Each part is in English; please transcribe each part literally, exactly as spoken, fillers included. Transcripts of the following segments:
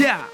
Yeah.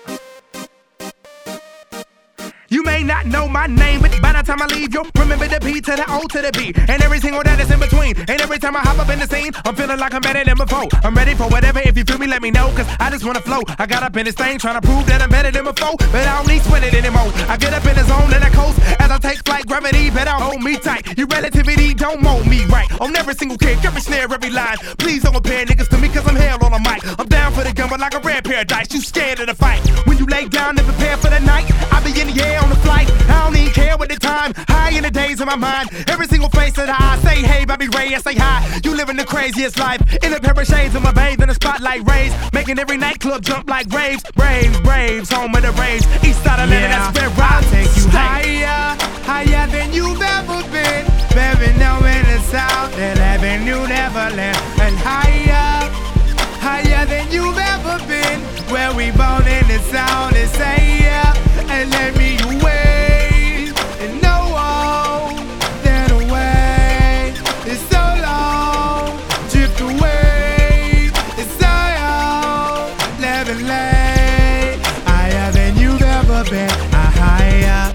You may not know my name, but by the time I leave, you'll remember the P to the O to the B, and every single that is in between. And every time I hop up in the scene, I'm feeling like I'm better than before. I'm ready for whatever, if you feel me, let me know, cause I just wanna flow. I got up in this thing, trying to prove that I'm better than before, but I don't need sweat it anymore. I get up in the zone and I coast, as I take flight, gravity better hold me tight. Your relativity don't mold me right. On every single kick, every snare, every line. Please don't compare niggas to me, cause I'm hell on a mic. I'm down for the gun, but like a rare pair of dice. You scared of the fight. When you lay down and prepare for the night, I be in the air on the flight. I don't even care with the time. High in the days of my mind. Every single face that I say, hey, baby Ray, I say hi. You living the craziest life. In a pair of shades of my babe in the spotlight rays. Making every nightclub jump like raves. Braves, Braves, home of the raves. East side of Atlanta, Yeah, that's where I I'll take you stay. higher, higher than you've ever been. Baby, now in the south, that avenue never left. And higher, higher than you've ever been. Where we born in the sound and say yeah, and let me away. And no all that away. It's so long, drift away. It's so long, living late. Higher than you've ever been. Ah, higher.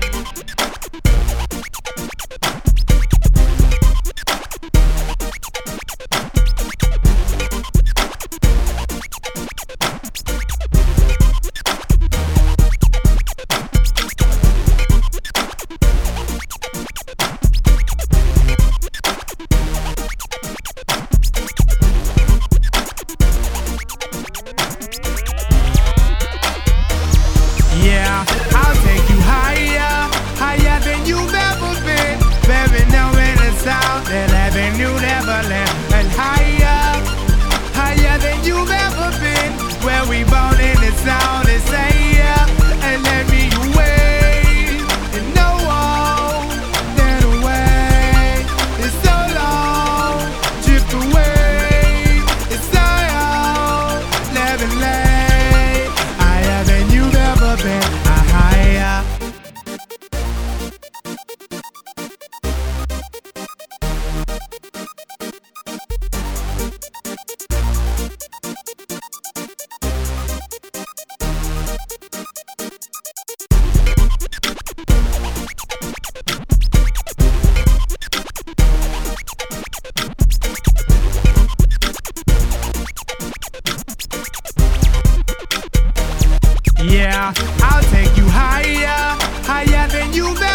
Yeah, I'll take you higher, higher than you've ever been. Baby, now in the south, that avenue never left. And higher, higher than you've ever been. Where we born in the sound and say yeah, and let me away. And no all that away. It's so long, drift away. It's so long, living late. Higher than you've ever been. Ah, higher. Yeah, I'll take you higher, higher than you've ever